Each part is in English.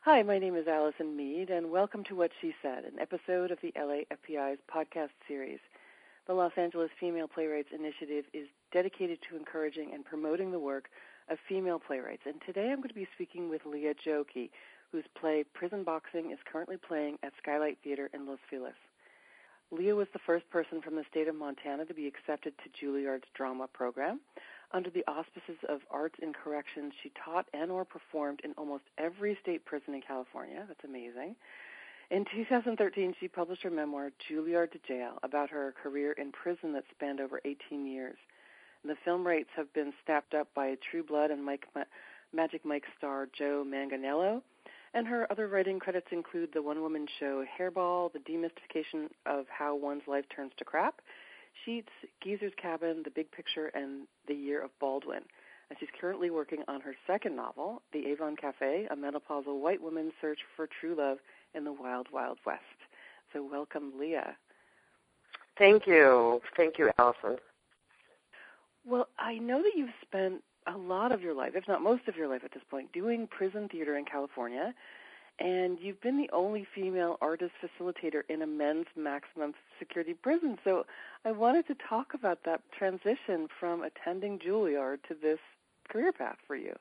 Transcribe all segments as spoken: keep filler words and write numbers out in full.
Hi, my name is Allison Mead, and welcome to What She Said, an episode of the L A F B I's podcast series. The Los Angeles Female Playwrights Initiative is dedicated to encouraging and promoting the work of female playwrights, and today I'm going to be speaking with Leah Jokey, whose play Prison Boxing is currently playing at Skylight Theater in Los Feliz. Leah was the first person from the state of Montana to be accepted to Juilliard's drama program. Under the auspices of Arts in Corrections, she taught and or performed in almost every state prison in California. That's amazing. In two thousand thirteen, she published her memoir, Juilliard to Jail, about her career in prison that spanned over eighteen years. And the film rates have been snapped up by True Blood and Mike, Magic Mike star Joe Manganiello. And her other writing credits include the one-woman show Hairball, The Demystification of How One's Life Turns to Crap, Sheets, Geezer's Cabin, The Big Picture, and The Year of Baldwin. And she's currently working on her second novel, The Avon Cafe, a menopausal white woman's search for true love in the wild, wild west. So welcome, Leah. Thank you. Thank you, Allison. Well, I know that you've spent a lot of your life, if not most of your life at this point, doing prison theater in California, and you've been the only female artist facilitator in a men's maximum security prison. So I wanted to talk about that transition from attending Juilliard to this career path for you.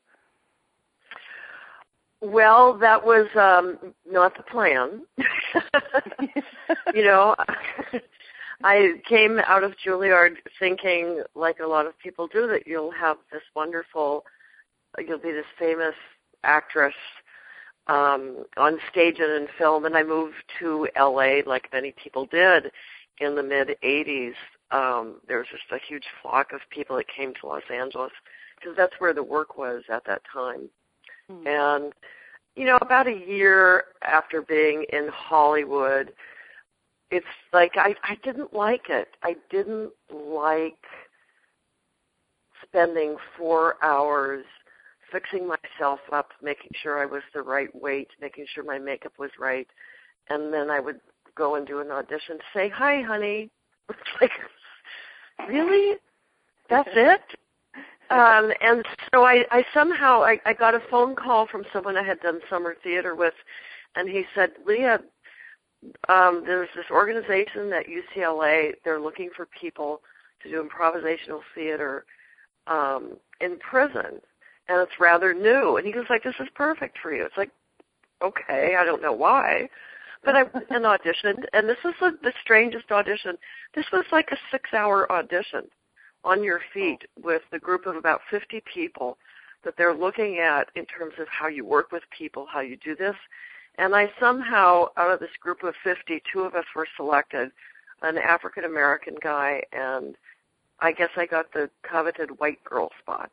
Well, that was um, not the plan. you know, I came out of Juilliard thinking, like a lot of people do, that you'll have this wonderful, you'll be this famous actress Um, on stage and in film, and I moved to L A like many people did in the mid-eighties. Um, there was just a huge flock of people that came to Los Angeles because that's where the work was at that time. Mm-hmm. And, you know, about a year after being in Hollywood, it's like I, I didn't like it. I didn't like spending four hours fixing myself up, making sure I was the right weight, making sure my makeup was right, and then I would go and do an audition, say, "Hi, honey." It's like, really? That's it? Um, and so I, I somehow, I, I got a phone call from someone I had done summer theater with, and he said, "Leah, um, there's this organization at U C L A. They're looking for people to do improvisational theater um, in prison. And it's rather new." And he was like, "This is perfect for you." It's like, okay, I don't know why. But I went and auditioned, and this was the, the strangest audition. This was like a six-hour audition on your feet with a group of about fifty people that they're looking at in terms of how you work with people, how you do this. And I somehow, out of this group of fifty, two of us were selected, an African-American guy, and I guess I got the coveted white girl spot.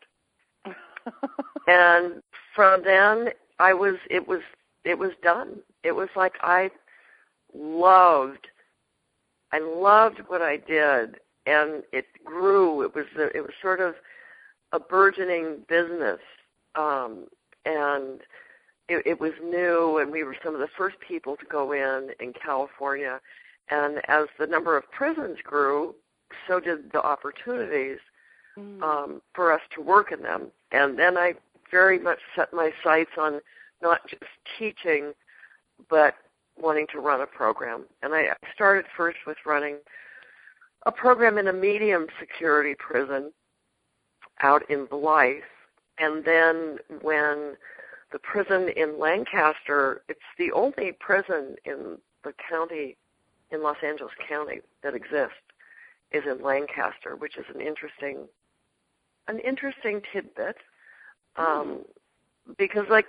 And from then, I was. It was. It was done. It was like I loved. I loved what I did, and it grew. It was. It was sort of a burgeoning business, um, and it, it was new. And we were some of the first people to go in in California. And as the number of prisons grew, so did the opportunities um, for us to work in them. And then I very much set my sights on not just teaching, but wanting to run a program. And I started first with running a program in a medium security prison out in Blythe. And then when the prison in Lancaster, it's the only prison in the county, in Los Angeles County, that exists, is in Lancaster, which is an interesting an interesting tidbit. Um, because, like,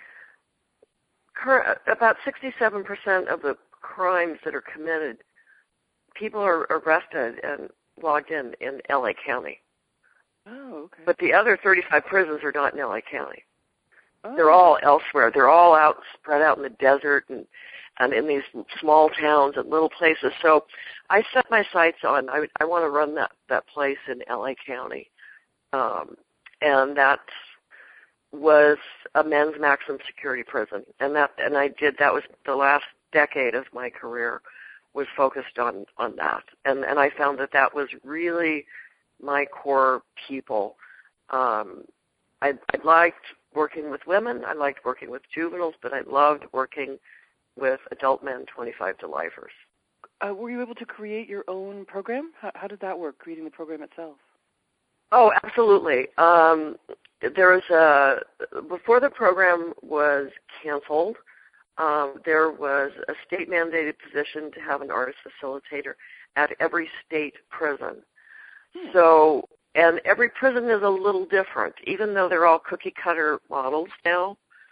cur- about sixty-seven percent of the crimes that are committed, people are arrested and logged in in L A County. Oh, okay. But the other thirty-five prisons are not in L A County. Oh. They're all elsewhere. They're all out, spread out in the desert and, and in these small towns and little places. So I set my sights on, I, I want to run that, that place in L A County. Um, and that was a men's maximum security prison. And that, and I did, that was the last decade of my career was focused on, on that. And, and I found that that was really my core people. Um, I, I liked working with women. I liked working with juveniles, but I loved working with adult men, twenty-five to lifers. Uh, were you able to create your own program? How, how did that work, creating the program itself? Oh, absolutely. Um, there was a, before the program was canceled, um, there was a state-mandated position to have an artist facilitator at every state prison. Hmm. So, and every prison is a little different, even though they're all cookie-cutter models now.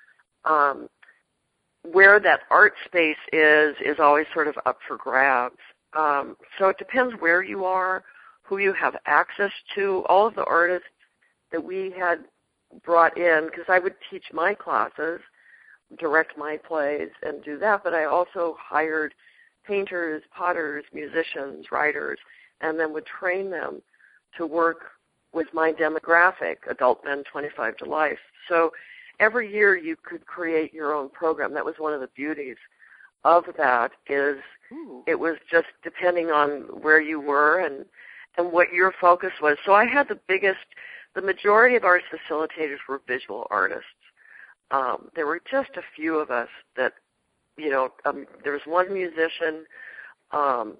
Um, where that art space is, is always sort of up for grabs. Um, so it depends where you are, who you have access to. All of the artists that we had brought in, because I would teach my classes, direct my plays, and do that, but I also hired painters, potters, musicians, writers, and then would train them to work with my demographic, adult men twenty-five to life. So every year you could create your own program. That was one of the beauties of that, is Ooh. It was just depending on where you were and and what your focus was. So I had the biggest, the majority of our facilitators were visual artists. Um, there were just a few of us that, you know, um, there was one musician, um,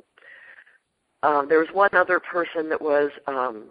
um, there was one other person that was um,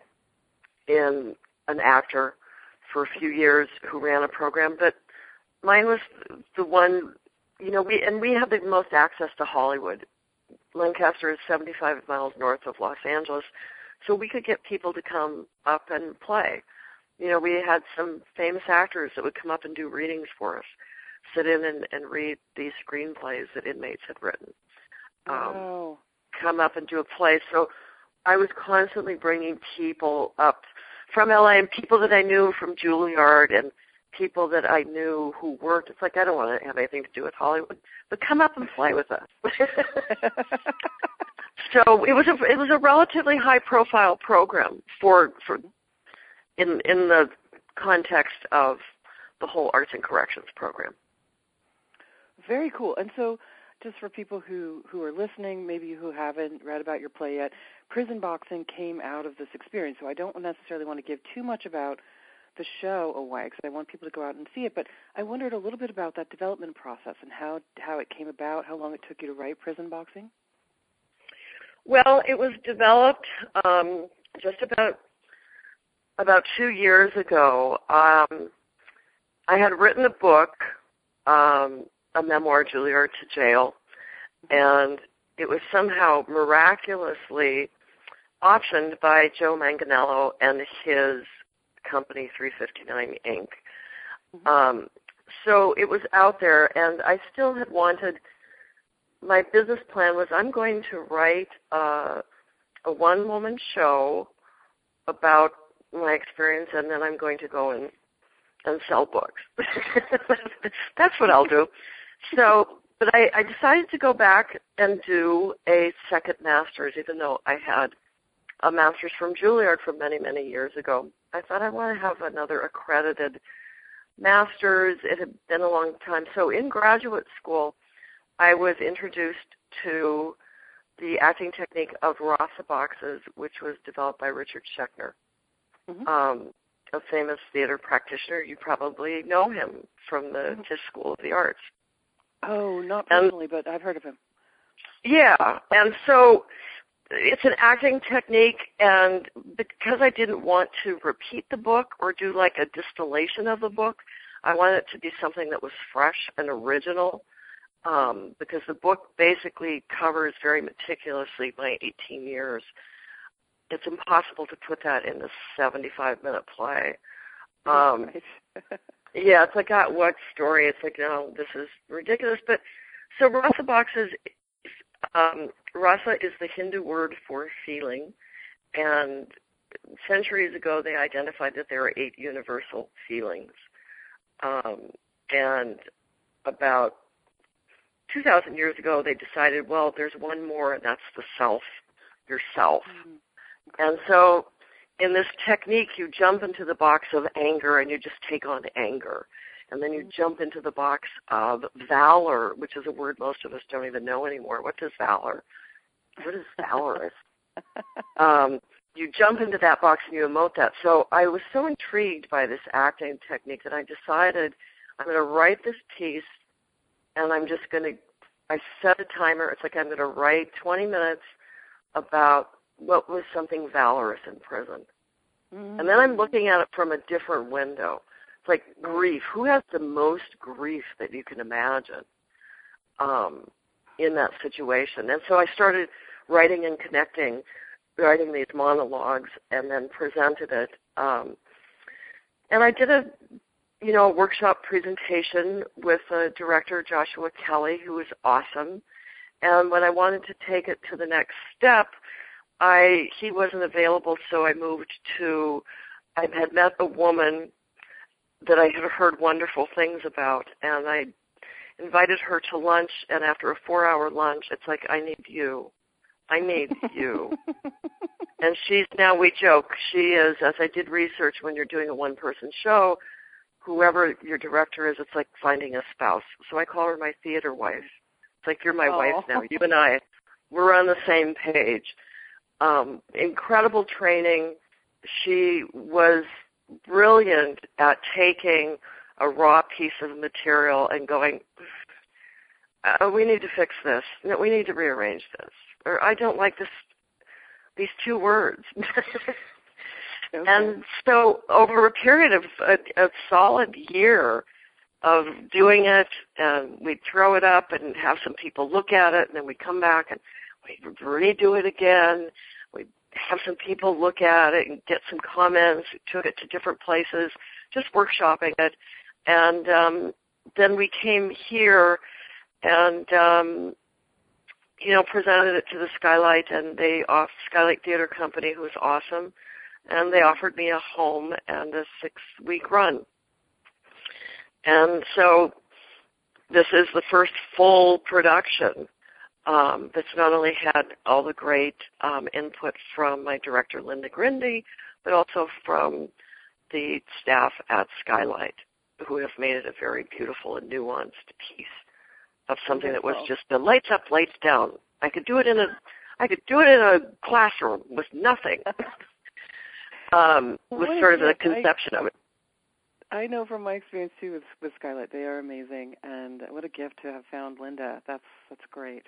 in an actor for a few years who ran a program, but mine was the one, you know, we and we have the most access to Hollywood. Lancaster is seventy-five miles north of Los Angeles, so we could get people to come up and play. You know, we had some famous actors that would come up and do readings for us, sit in and, and read these screenplays that inmates had written. Um, wow. Come up and do a play. So I was constantly bringing people up from L A, and people that I knew from Juilliard and people that I knew who worked. It's like, I don't want to have anything to do with Hollywood, but come up and play with us. So it was a it was a relatively high profile program for for in in the context of the whole Arts and Corrections program. Very cool. And so, just for people who, who are listening, maybe who haven't read about your play yet, Prison Boxing came out of this experience. So I don't necessarily want to give too much about the show away, because I want people to go out and see it. But I wondered a little bit about that development process and how how it came about, how long it took you to write Prison Boxing. Well, it was developed um, just about about two years ago. Um, I had written a book, um, a memoir, Juilliard to Jail, and it was somehow miraculously optioned by Joe Manganiello and his company, three fifty-nine Incorporated. Mm-hmm. Um, so it was out there, and I still had wanted, my business plan was I'm going to write uh, a one-woman show about my experience, and then I'm going to go and, and sell books. That's what I'll do. So, but I, I decided to go back and do a second master's, even though I had a master's from Juilliard from many, many years ago. I thought I want to have another accredited master's. It had been a long time. So in graduate school, I was introduced to the acting technique of Rasa boxes, which was developed by Richard Schechner, mm-hmm. um, a famous theater practitioner. You probably know him from the mm-hmm. Tisch School of the Arts. Oh, not personally, and, but I've heard of him. Yeah, and so it's an acting technique, and because I didn't want to repeat the book or do like a distillation of the book, I wanted it to be something that was fresh and original, um, because the book basically covers very meticulously my eighteen years. It's impossible to put that in a seventy-five minute play. Um, right. Yeah, it's like, uh, what story? It's like, no, this is ridiculous. But so Rasa boxes, um, Rasa is the Hindu word for feeling, and centuries ago they identified that there are eight universal feelings. Um, and about two thousand years ago they decided, well, there's one more, and that's the self, yourself. Mm-hmm. And so in this technique, you jump into the box of anger and you just take on anger. And then you jump into the box of valor, which is a word most of us don't even know anymore. What is valor? What is valorous? um, you jump into that box and you emote that. So I was so intrigued by this acting technique that I decided I'm going to write this piece, and I'm just going to, I set a timer. It's like I'm going to write twenty minutes about what was something valorous in prison. Mm-hmm. And then I'm looking at it from a different window. It's like grief. Who has the most grief that you can imagine um, in that situation? And so I started writing and connecting, writing these monologues, and then presented it. Um, and I did a, you know, a workshop presentation with uh, director Joshua Kelly, who was awesome. And when I wanted to take it to the next step, I he wasn't available, so I moved to, I had met a woman that I had heard wonderful things about, and I invited her to lunch, and after a four-hour lunch, it's like, I need you. I need you. And she's, now we joke, she is, as I did research, when you're doing a one-person show, whoever your director is, it's like finding a spouse. So I call her my theater wife. It's like, you're my oh. wife now. You and I, we're on the same page. Um, incredible training. She was brilliant at taking a raw piece of material and going, oh, we need to fix this. No, we need to rearrange this. Or I don't like this, these two words. Okay. And so over a period of a, a solid year of doing it, and we'd throw it up and have some people look at it, and then we'd come back and we'd redo it again. We'd have some people look at it and get some comments. We took it to different places, just workshopping it. And um, then we came here and, um, you know, presented it to the Skylight, and they off Skylight Theater Company, who was awesome, and they offered me a home and a six-week run. And so this is the first full production um, that's not only had all the great um, input from my director, Linda Grindy, but also from the staff at Skylight, who have made it a very beautiful and nuanced piece of something that was just the lights up, lights down. I could do it in a, I could do it in a classroom with nothing. um, was sort of the conception I, of it. I know from my experience too with, with Skylight, they are amazing, and what a gift to have found Linda. That's that's great.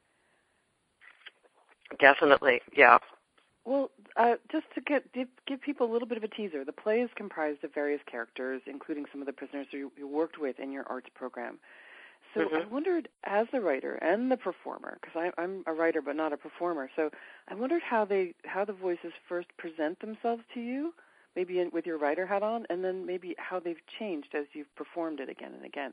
Definitely, yeah. Well, uh, just to get give, give people a little bit of a teaser, the play is comprised of various characters, including some of the prisoners you, you worked with in your arts program. So mm-hmm. I wondered, as the writer and the performer, because I'm a writer but not a performer, so I wondered how they how the voices first present themselves to you, maybe in, with your writer hat on, and then maybe how they've changed as you've performed it again and again.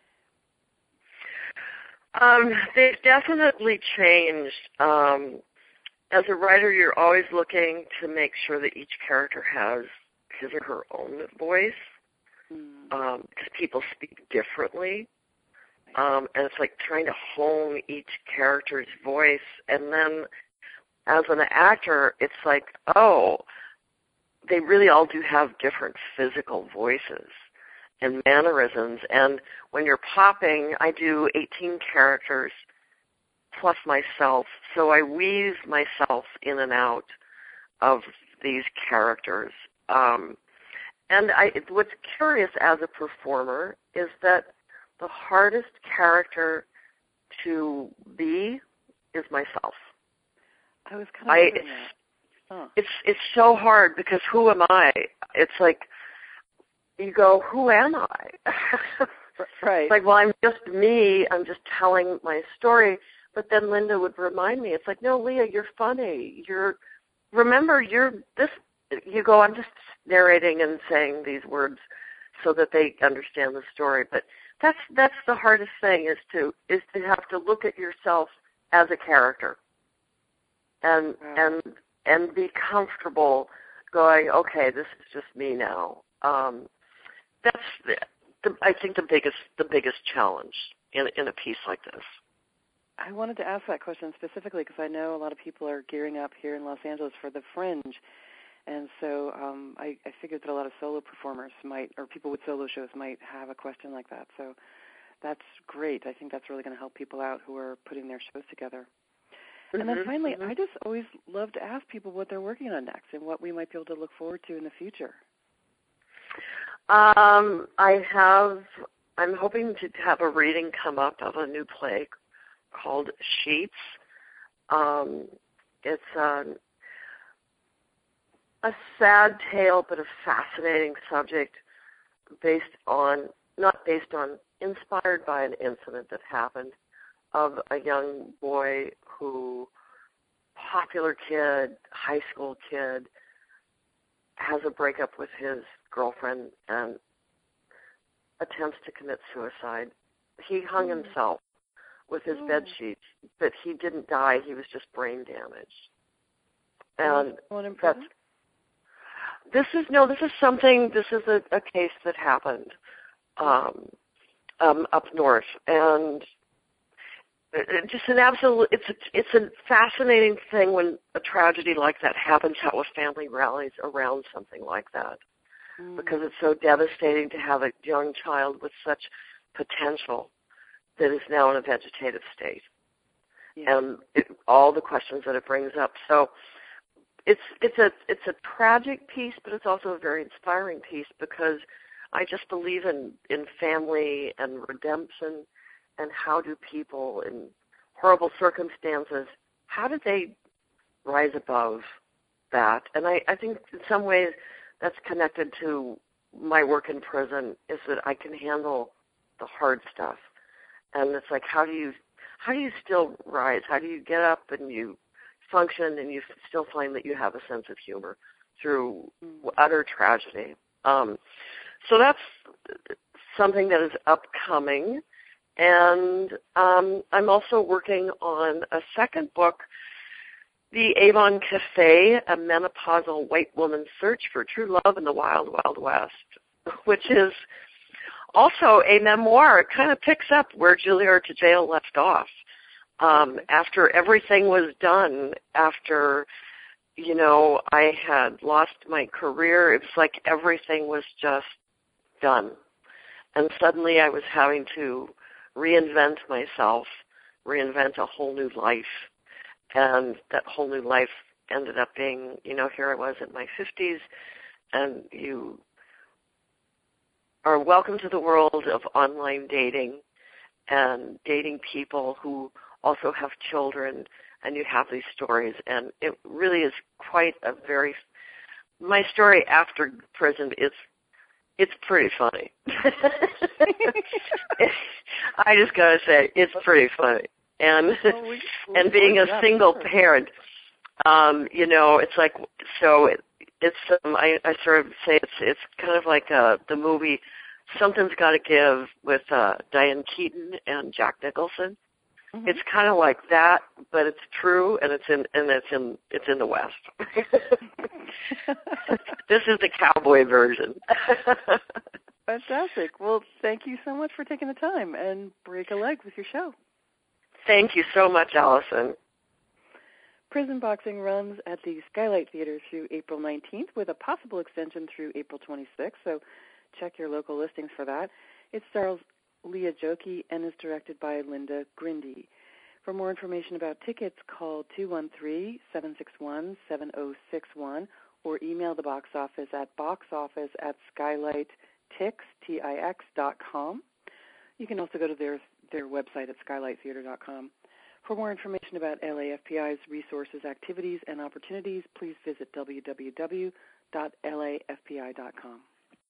Um, they've definitely changed. Um, as a writer, you're always looking to make sure that each character has his or her own voice, mm. um, because people speak differently. Um, and it's like trying to hone each character's voice. And then as an actor, it's like, oh, they really all do have different physical voices and mannerisms. And when you're popping, I do eighteen characters plus myself. So I weave myself in and out of these characters. Um, and I, what's curious as a performer is that the hardest character to be is myself. I was kind of wondering it's, that. Huh. It's it's so hard because who am I? It's like you go, who am I? Right. It's like, well, I'm just me. I'm just telling my story. But then Linda would remind me. It's like, no, Leah, you're funny. You're remember you're this. You go, I'm just narrating and saying these words so that they understand the story. But That's that's the hardest thing is to is to have to look at yourself as a character, and wow. and and be comfortable going, okay, this is just me now. Um, that's the, the, I think the biggest the biggest challenge in in a piece like this. I wanted to ask that question specifically because I know a lot of people are gearing up here in Los Angeles for the Fringe. And so um, I, I figured that a lot of solo performers might, or people with solo shows might have a question like that. So that's great. I think that's really going to help people out who are putting their shows together. And then finally, mm-hmm. I just always love to ask people what they're working on next and what we might be able to look forward to in the future. Um, I have, I'm hoping to have a reading come up of a new play called Sheets. Um, it's a, a sad tale, but a fascinating subject based on, not based on, inspired by an incident that happened of a young boy who, popular kid, high school kid, has a breakup with his girlfriend and attempts to commit suicide. He hung mm. himself with his oh. bed sheets, but he didn't die. He was just brain damaged. And that's, this is, no, this is something, this is a, a case that happened um, um, up north. And it, just an absolute, it's a, it's a fascinating thing when a tragedy like that happens, how a family rallies around something like that. Mm. Because it's so devastating to have a young child with such potential that is now in a vegetative state. Yeah. And it, all the questions that it brings up. So it's it's a it's a tragic piece, but it's also a very inspiring piece because I just believe in, in family and redemption and how do people in horrible circumstances, how do they rise above that? And I, I think in some ways that's connected to my work in prison is that I can handle the hard stuff. And it's like, how do you how do you still rise? How do you get up and you function and you still find that you have a sense of humor through utter tragedy? Um, so that's something that is upcoming. And um, I'm also working on a second book, The Avon Cafe, A Menopausal White Woman's Search for True Love in the Wild, Wild West, which is also a memoir. It kind of picks up where Julia Ortega left off. Um, after everything was done, after, you know, I had lost my career, it was like everything was just done. And suddenly I was having to reinvent myself, reinvent a whole new life. And that whole new life ended up being, you know, here I was in my fifties, and you are welcome to the world of online dating and dating people who also have children, and you have these stories. And it really is quite a very, my story after prison is, it's pretty funny. I just got to say, it's pretty funny. And well, we, we and being a single sure. parent, um, you know, it's like, so it, it's, um, I, I sort of say it's it's kind of like uh, the movie Something's Gotta Give with uh, Diane Keaton and Jack Nicholson. Mm-hmm. It's kind of like that, but it's true, and it's in and it's in it's in the West. This is the cowboy version. Fantastic. Well, thank you so much for taking the time and break a leg with your show. Thank you so much, Allison. Prison Boxing runs at the Skylight Theater through April nineteenth with a possible extension through April twenty-sixth, so check your local listings for that. It stars Leah Jokey and is directed by Linda Grindy. For more information about tickets, call two one three, seven six one, seven zero six one or email the box office at boxoffice at skylighttix, T I X, dot com. You can also go to their their website at skylight theater dot com. For more information about L A F P I's resources, activities, and opportunities, please visit w w w dot l a f p i dot com.